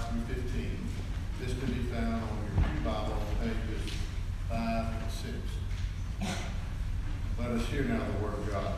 through 15. This can be found on your Pew Bible on pages 5 and 6. Let us hear now the word of God.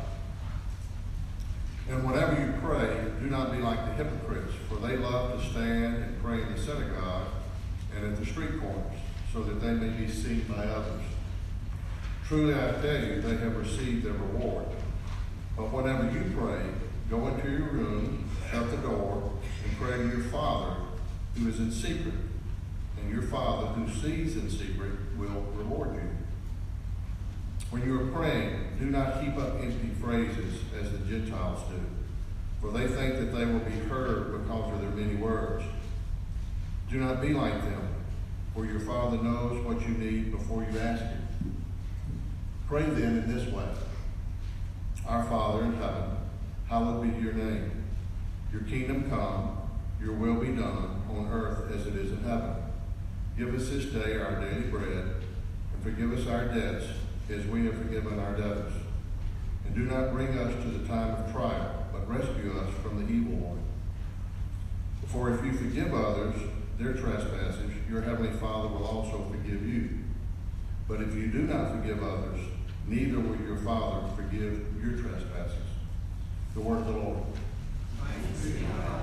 And whatever you pray, do not be like the hypocrites, for they love to stand and pray in the synagogue and at the street corners, so that they may be seen by others. Truly I tell you, they have received their reward. But whenever you pray, go into your room, shut the door, and pray to your Father who is in secret. And your Father who sees in secret will reward you. When you are praying, do not heap up empty phrases as the Gentiles do, for they think that they will be heard because of their many words. Do not be like them, for your Father knows what you need before you ask Him. Pray then in this way. Our Father in heaven, hallowed be your name. Your kingdom come, your will be done on earth as it is in heaven. Give us this day our daily bread, and forgive us our debts as we have forgiven our debtors. And do not bring us to the time of trial, but rescue us from the evil one. For if you forgive others their trespasses, your heavenly Father will also forgive you. But if you do not forgive others, neither will your Father forgive your trespasses. The word of the Lord. Thanks be to God.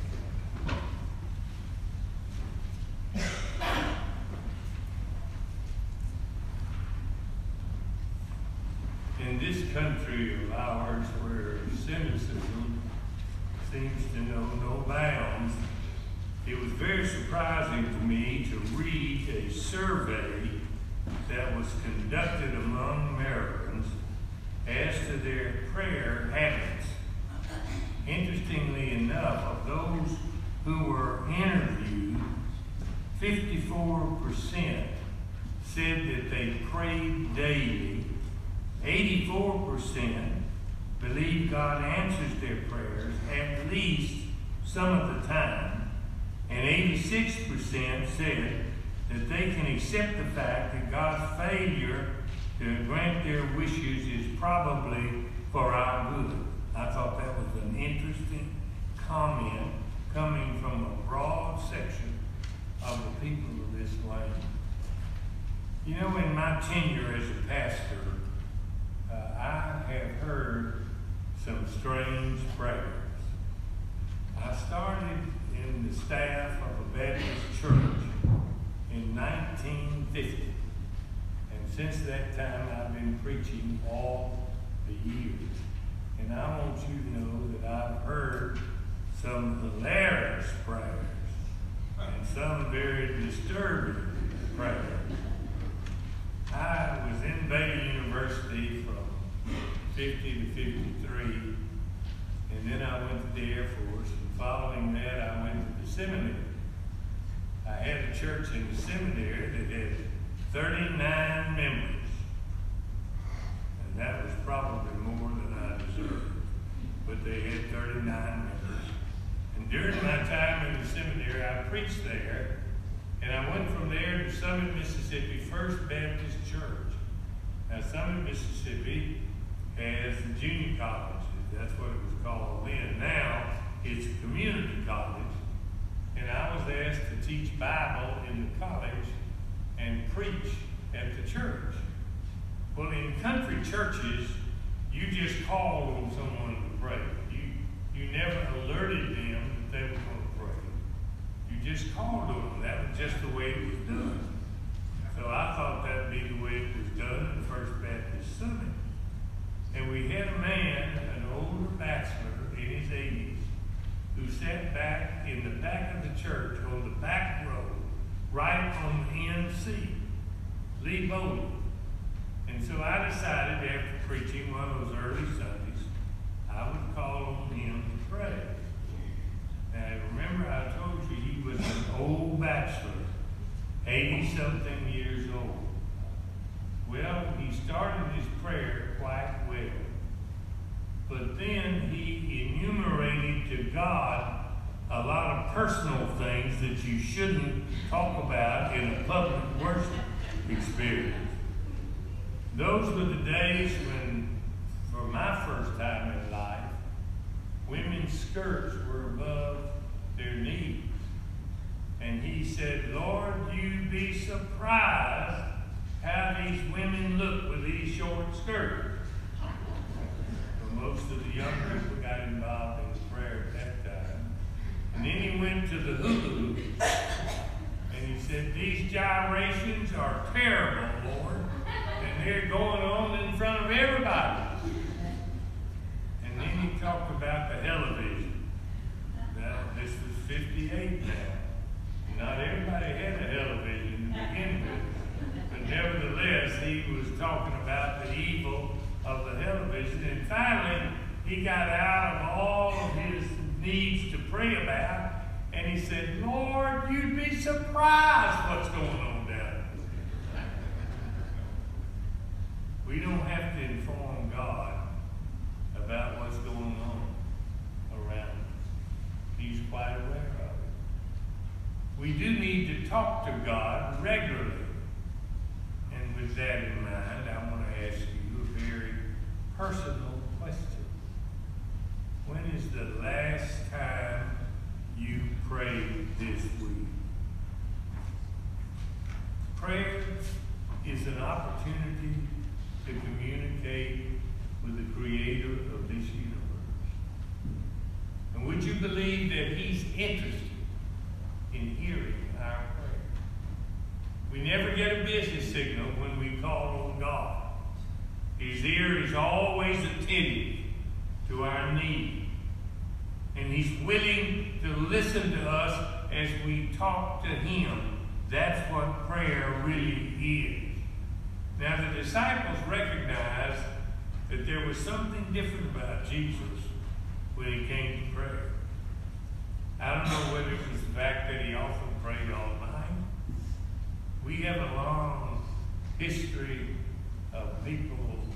In this country of ours, where cynicism seems to know no bounds, it was very surprising to me to read a survey that was conducted among Americans as to their prayer habits. Interestingly enough, of those who were interviewed, 54% said that they prayed daily. 84% believe God answers their prayers at least some of the time, and 86% said that they can accept the fact that God's failure to grant their wishes is probably for our good. I thought that was an interesting comment coming from a broad section of the people of this land. You know, in my tenure as a pastor, I have heard some strange prayers. I started in the staff of a Baptist church in 1950. And since that time, I've been preaching all the years. And I want you to know that I've heard some hilarious prayers and some very disturbing prayers. I was in Baylor University from 50 to 53, and then I went to the Air Force, and following that I went to the seminary. I had a church in the seminary that had 39 members, and that was probably more than I deserved, but they had 39 members. And during my time in the seminary, I preached there, and I went from there to Summit, Mississippi, First Baptist Church. Now, Summit, Mississippi has the junior colleges. That's what it was called then. Now, it's a community college. And I was asked to teach Bible in the college and preach at the church. Well, in country churches, you just called on someone to pray. You never alerted them that they were going to pray. You just called on them. That was just the way it was done. So I thought that would be the way it was done in First Baptist Summit. And we had a man, an older bachelor in his 80s, who sat back in the back of the church on the back row, right on the end seat, Lee Bowling. And so I decided, after preaching one of those early Sundays, I would call on him to pray. Now, remember I told you he was an old bachelor, 80-something years old. Well, he started his prayer quite well. But then he enumerated to God a lot of personal things that you shouldn't talk about in a public worship experience. Those were the days when, for my first time in life, women's skirts were above their knees. And he said, Lord, you'd be surprised how these women look with these short skirts. Well, most of the young people got involved in the prayer at that time. And then he went to the hula hoop. And he said, these gyrations are terrible, Lord. And they're going on in front of everybody. And then he talked about the television. Now, this was 58 now. Not everybody had a television to begin with. But nevertheless, he was talking about the evil of the television. And finally, he got out of all of his needs to pray about. And he said, Lord, you'd be surprised what's going on down there. We don't have to inform God about what's going on around us. He's quite aware of it. We do need to talk to God regularly. And with that in mind, I want to ask you a very personal question. When is the last time you prayed this week? Prayer is an opportunity to communicate with the Creator of this universe. And would you believe that He's interested in hearing our prayer? We never get a busy signal when we call on God. His ear is always attentive to our need. And He's willing to listen to us as we talk to Him. That's what prayer really is. Now, the disciples recognized that there was something different about Jesus when He came to prayer. I don't know whether it was the fact that He often prayed all night. We have a long history of people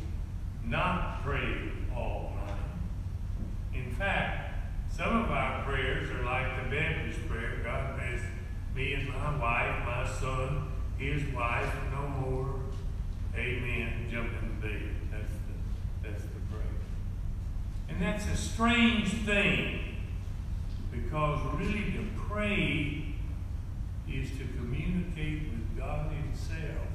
not praying all night. In fact, some of our prayers are like the Baptist prayer. God bless me and my wife, my son, his wife, no more. Amen. Jump in the bed. That's the prayer. And that's a strange thing, because really to pray is to communicate with God Himself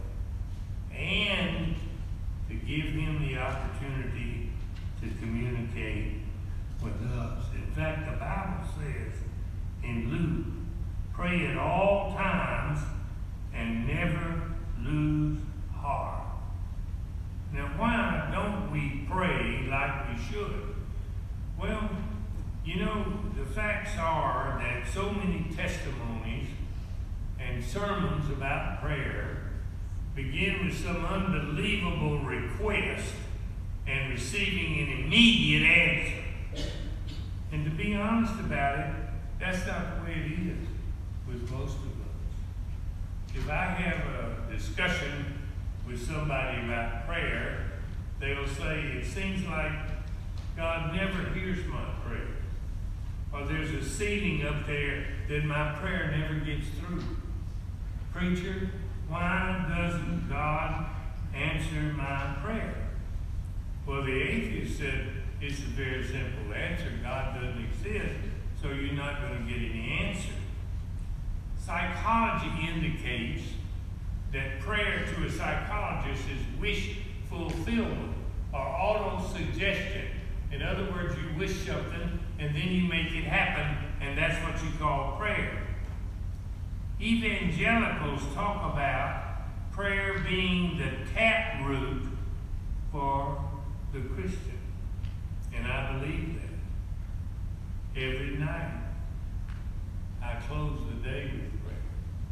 and to give Him the opportunity to communicate with us. In fact, the Bible says in Luke, pray at all times and never lose heart. Now, why don't we pray like we should? Well, you know, the facts are that so many testimonies and sermons about prayer begin with some unbelievable request and receiving an immediate answer. And to be honest about it, that's not the way it is with most of us. If I have a discussion with somebody about prayer, they'll say, it seems like God never hears my prayer. Or there's a ceiling up there that my prayer never gets through. Preacher, why doesn't God answer my prayer? Well, the atheist said it's a very simple answer. God doesn't exist, so you're not going to get any answer. Psychology indicates that prayer to a psychologist is wish fulfillment or auto-suggestion. In other words, you wish something and then you make it happen, and that's what you call prayer. Evangelicals talk about prayer being the taproot for the Christian. And I believe that. Every night, I close the day with prayer.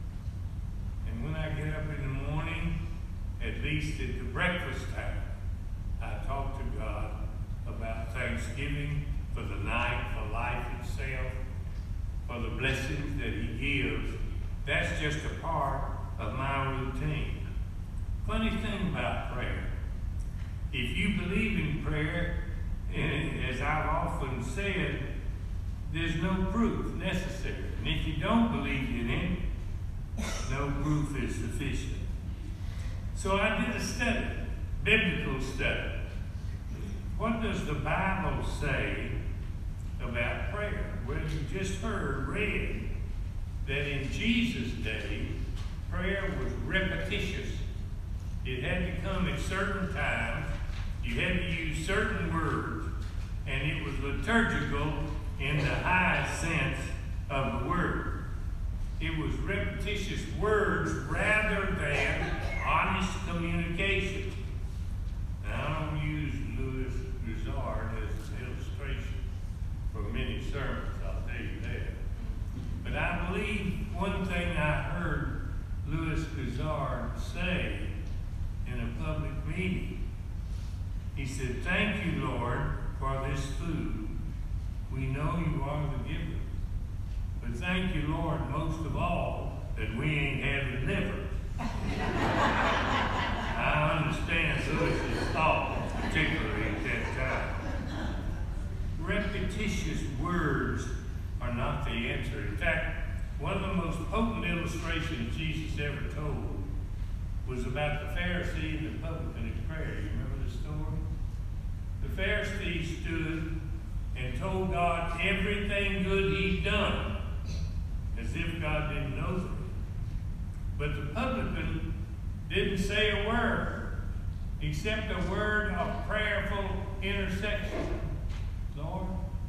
And when I get up in the morning, at least at the breakfast time, I talk to God about thanksgiving for the night, for life itself, for the blessings that He gives. That's just a part of my routine. Funny thing about prayer, if you believe in prayer, and as I've often said, there's no proof necessary. And if you don't believe in it, no proof is sufficient. So I did a study, biblical study. What does the Bible say about prayer? Well, you just read that in Jesus' day, prayer was repetitious. It had to come at certain times. You had to use certain words, and it was liturgical in the highest sense of the word. It was repetitious words rather than honest communication. Now, I don't use Louis Grizzard as an illustration for many sermons, I'll tell you that. But I believe one thing I heard Louis Grizzard say in a public meeting. He said, "Thank you, Lord, for this food. We know you are the giver. But thank you, Lord, most of all, that we ain't having liver." I understand Louis's thought, particularly at that time. Repetitious words are not the answer. In fact, one of the most potent illustrations Jesus ever told was about the Pharisee and the publican in prayer. You remember the story? The Pharisee stood and told God everything good he'd done, as if God didn't know them. But the publican didn't say a word, except a word of prayerful intercession. "Lord,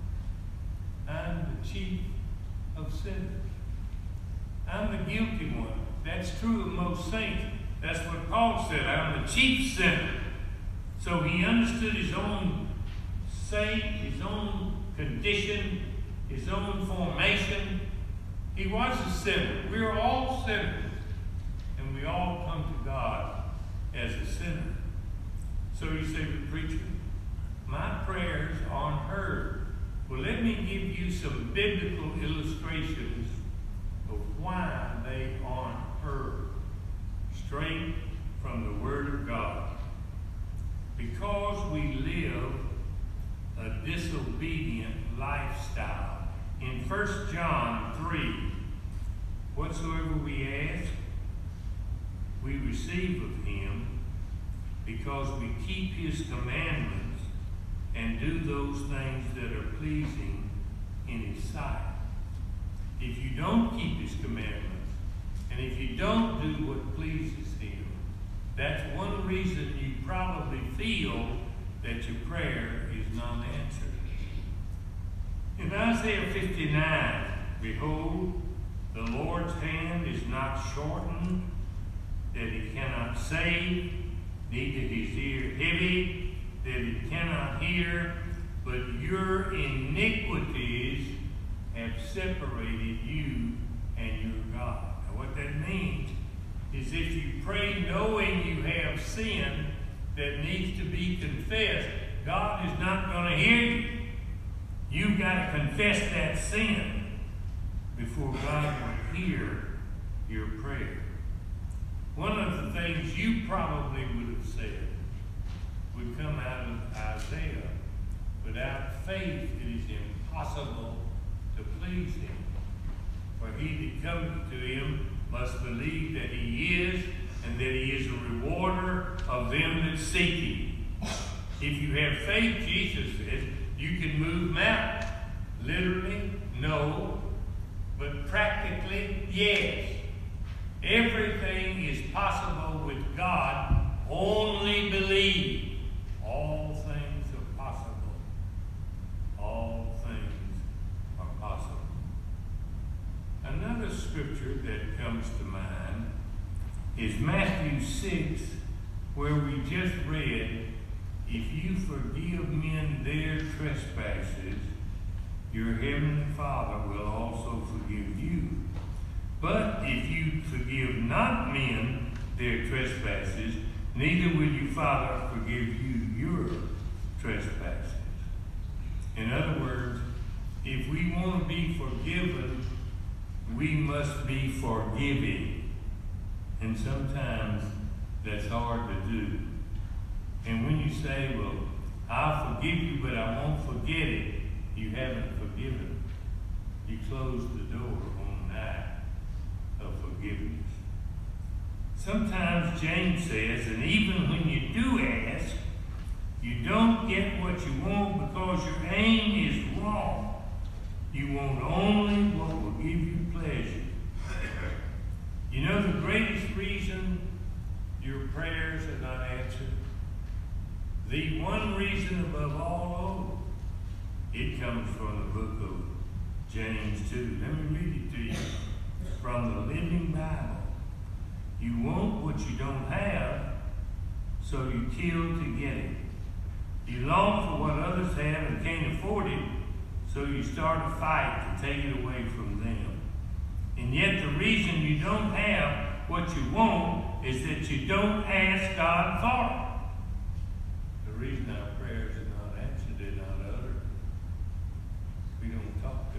I'm the chief of sinners. I'm the guilty one." That's true of most saints. That's what Paul said. I'm the chief sinner. So he understood his own state, his own condition, his own formation. He was a sinner. We're all sinners. And we all come to God as a sinner. So you say, "But preacher, my prayers aren't heard." Well, let me give you some biblical illustrations of why they aren't heard, straight from the Word of God. Because we live a disobedient lifestyle. In 1 John 3, whatsoever we ask, we receive of him, because we keep his commandments and do those things that are pleasing in his sight. If you don't keep his commandments, and if you don't do what pleases him, that's one reason you probably feel that your prayer is not answered. In Isaiah 59, "Behold, the Lord's hand is not shortened, that he cannot save, neither his ear heavy, that he cannot hear, but your iniquities have separated you and your God." Now what that means is if you pray knowing you have sin that needs to be confessed, God is not going to hear you. You've got to confess that sin before God will hear your prayer. One of the things you probably would have said would come out of Isaiah, "Without faith it is impossible to please him. For he that cometh to him must believe that he is, and that he is a rewarder of them that seek him." If you have faith, Jesus said, you can move mountains. Literally, no. But practically, yes. Everything is possible with God. Only believe. All things are possible. All things are possible. Another scripture that comes to mind is Matthew 6, where we just read, "If you forgive men their trespasses, your heavenly Father will also forgive you. But if you forgive not men their trespasses, neither will your Father forgive you your trespasses." In other words, if we want to be forgiven, we must be forgiving. And sometimes that's hard to do. And when you say, "Well, I'll forgive you, but I won't forget it," you haven't forgiven. You close the door on the night of forgiveness. Sometimes James says, and even when you do ask, you don't get what you want because your aim is wrong. You want only what will give you pleasure. You know the greatest reason your prayers are not answered? The one reason above all, it comes from the book of James 2. Let me read it to you from the Living Bible. You want what you don't have, so you kill to get it. You long for what others have and can't afford it, so you start a fight to take it away from them. And yet the reason you don't have what you want is that you don't ask God for it. The reason our prayers are not answered and not uttered, we don't talk to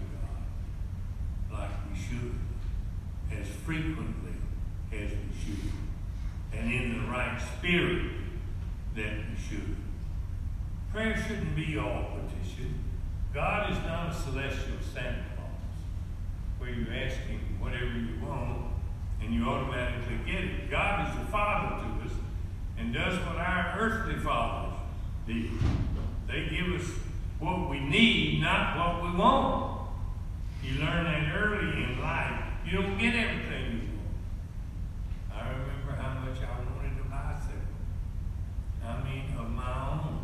God like we should, as frequently as we should, and in the right spirit that we should. Prayer shouldn't be all petition. God is not a celestial Santa Claus, where you ask Him whatever you want and you automatically get it. God is the Father to us and does what our earthly fathers do. They give us what we need, not what we want. You learn that early in life. You don't get everything you want. I remember how much I wanted a bicycle. I mean, of my own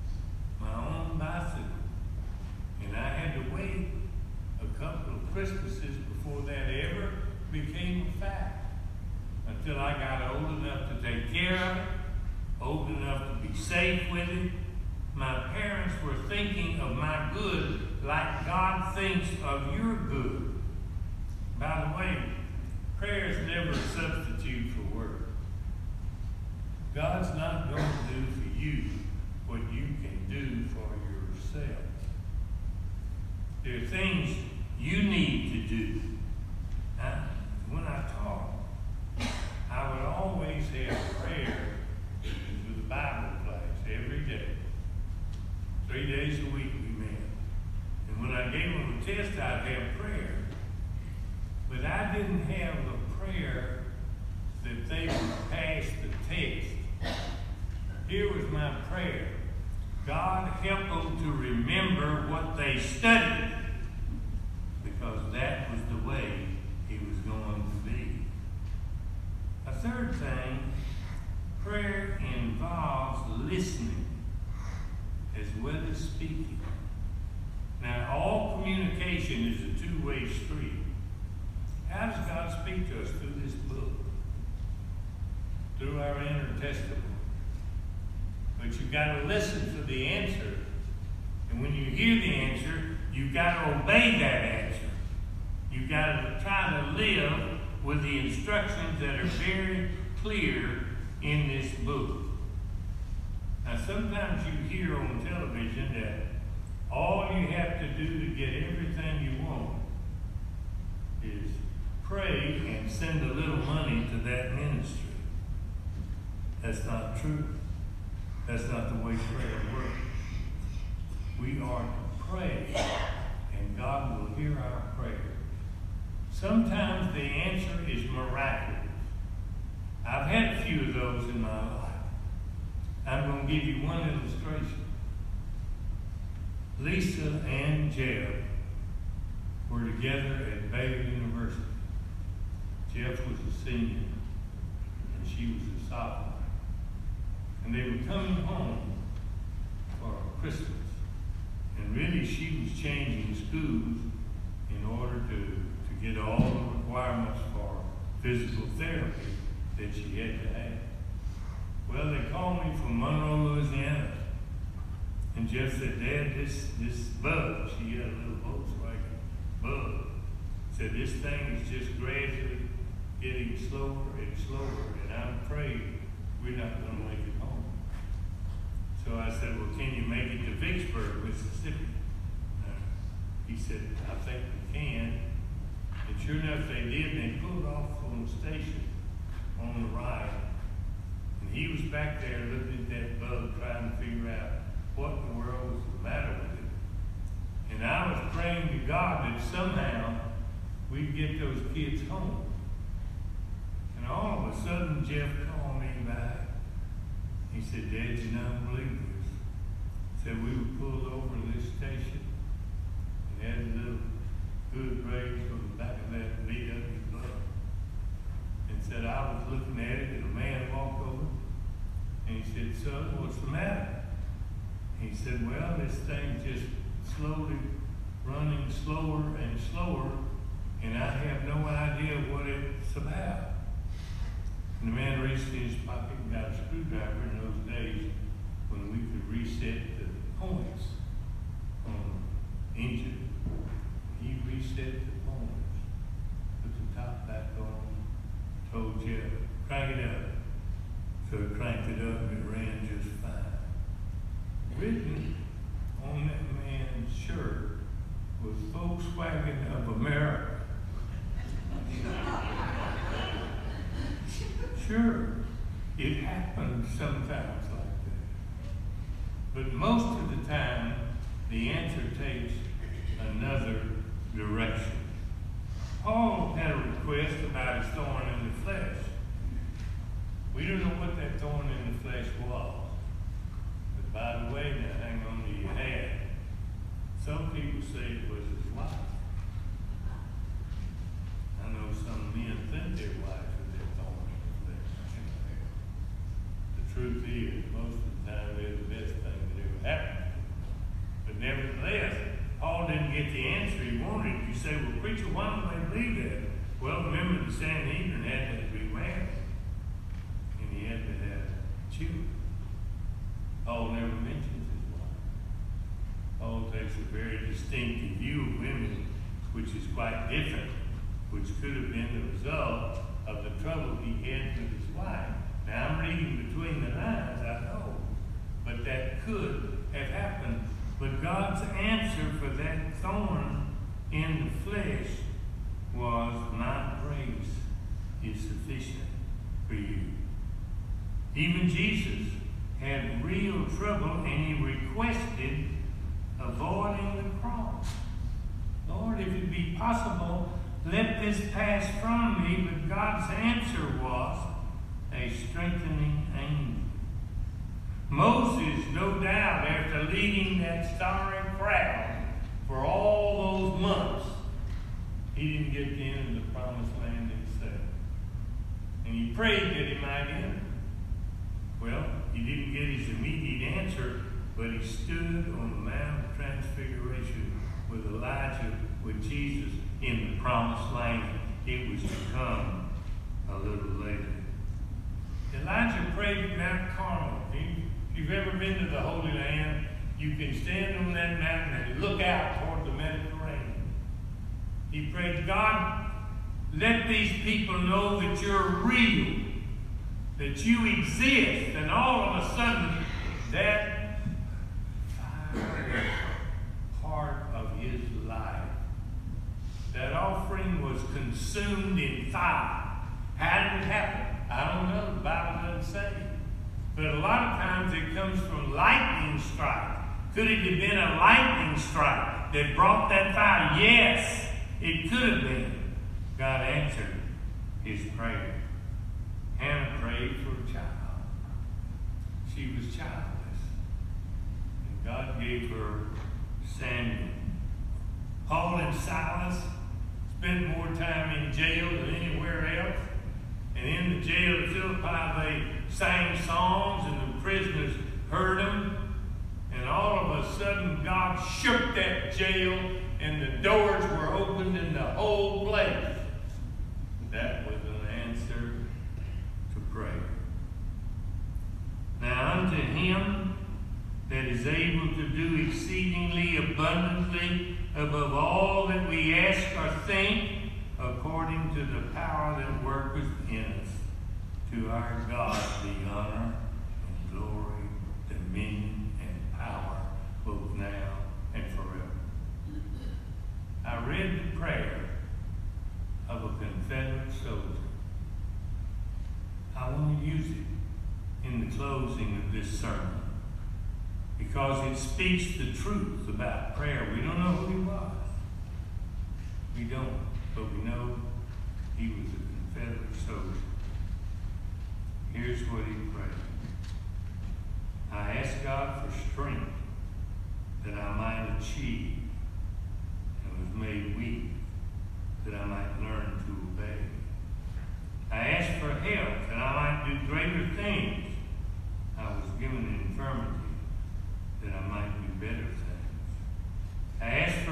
bicycle. And I had to wait a couple of Christmases before that ever became a fact. Until I got old enough to take care of it, old enough to be safe with it. My parents were thinking of my good like God thinks of your good. By the way, prayer is never a substitute for work. God's not going to do for you what you can do for yourself. There are things you need to do. When I talk, I would always have prayer with the Bible class every day. 3 days a week we met. And when I gave them a test, I'd have prayer. But I didn't have a prayer that they would pass the test. Here was my prayer. God, help them to remember what they studied, because that was the way it was going to be. A third thing, prayer involves listening as well as speaking. Now, all communication is a two-way street. How does God speak to us through this book? Through our inner testimony. But you've got to listen for the answer. And when you hear the answer, you've got to obey that answer. You've got to try to live with the instructions that are very clear in this book. Now, sometimes you hear on television that all you have to do to get everything you want is pray and send a little money to that ministry. That's not true. That's not the way prayer works. We are to pray, and God will hear our prayer. Sometimes the answer is miraculous. I've had a few of those in my life. I'm going to give you one illustration. Lisa and Jeff were together at Baylor University. Jeff was a senior, and she was a sophomore. And they were coming home for Christmas. And really, she was changing schools in order to get all the requirements for physical therapy that she had to have. Well, they called me from Monroe, Louisiana. And Jeff said, Dad, this bug, she had a little Volkswagen bug, said this thing is just gradually getting slower and slower, and I'm afraid we're not going to make it home. So I said, well, can you make it to Vicksburg, Mississippi? He said, I think we can. And sure enough, they did, and they pulled off from the station on the right. And he was back there looking at that bug, trying to figure out what in the world was the matter with it. And I was praying to God that somehow we'd get those kids home. And all of a sudden, Jeff called me back. He said, Dad, you don't believe this. He said, we were pulled over to this station and had a little good raise on the back of that VW bug. he said, well, this thing's just slowly running slower and slower, and I have no idea what it's about. And the man reached in his pocket and got a screwdriver in those days when we could reset the points on the engine. He reset the points, put the top back on, told Jeff, crank it up. So he cranked it up and it ran just fine. Written on that man's shirt was Volkswagen of America. Sure, it happens sometimes like that. But most of the time, the answer takes another direction. Paul had a request about his thorn in the flesh. We don't know what that thorn in the flesh was. But by the way, now hang on to your hat. Some people say it was his wife. I know some men think their wives are their thorn in the flesh. The truth is, most of the time, they're the best thing that ever happened to them. But nevertheless, Paul didn't get the answer he wanted. You say, well, preacher, why don't they believe that? Well, remember the Sanhedrin had to be married. And he had to have children. Paul never mentions his wife. Paul takes a very distinctive view of women, which is quite different, which could have been the result of the trouble he had with his wife. Now, I'm reading between the lines, I know, but that could have happened. But God's answer for that thorn in the flesh was, my grace is sufficient for you. Even Jesus had real trouble, and he requested avoiding the cross. Lord, if it be possible, let this pass from me. But God's answer was a strengthening angel. Moses, no doubt, after leading that starry crowd for all those months, he didn't get to enter the promised land himself. And he prayed that he might enter. Well, he didn't get his immediate answer, but he stood on the Mount of Transfiguration with Elijah, with Jesus in the promised land. It was to come a little later. Elijah prayed at Mount Carmel. If you've ever been to the Holy Land, you can stand on that mountain and look out toward the Mediterranean. He prayed, God, let these people know that you're real, that you exist. And all of a sudden, that fire part of his life, that offering was consumed in fire. How did it happen? I don't know. The Bible doesn't say. But a lot of times it comes from lightning strike. Could it have been a lightning strike that brought that fire? Yes, it could have been. God answered his prayer. Hannah prayed for a child. She was childless. And God gave her Samuel. Paul and Silas spent more time in jail than anywhere else. And in the jail of Philippi, they sang songs, and the prisoners heard them. And all of a sudden, God shook that jail, and the doors were opened in the whole place. That was an answer to prayer. Now unto him that is able to do exceedingly abundantly above all that we ask or think, according to the power that worketh in us, to our God be honor and glory, dominion and power, both now and forever. I read the prayer of a Confederate soldier. I want to use it in the closing of this sermon because it speaks the truth about prayer. We don't know who he was. We don't, but we know he was a Confederate soldier. Here's what he prayed. I ask God for strength that I might achieve, and was made weak that I might learn to obey. I ask for help that I might do greater things. I was given an infirmity that I might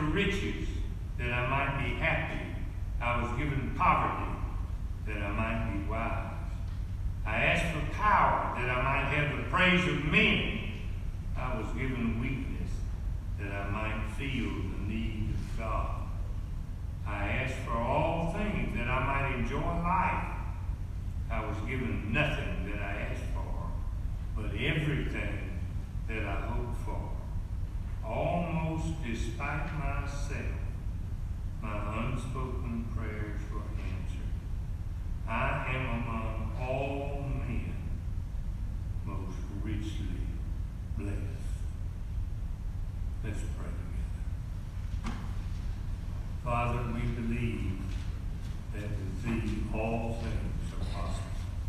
riches, that I might be happy. I was given poverty, that I might be wise. I asked for power, that I might have the praise of men. I was given weakness, that I might feel the need of God. I asked for all things, that I might enjoy life. I was given nothing that I asked for, but everything that I hoped for. Almost despite myself, my unspoken prayers were answered. I am among all men most richly blessed. Let's pray together. Father, we believe that with Thee all things are possible.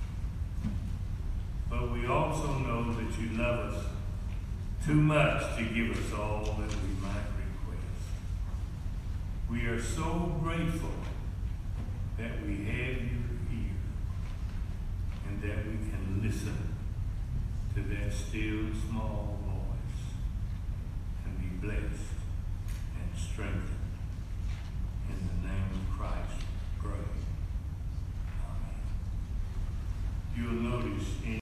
But we also know that You love us too much to give us all that we might request. We are so grateful that we have You here and that we can listen to that still small voice and be blessed and strengthened.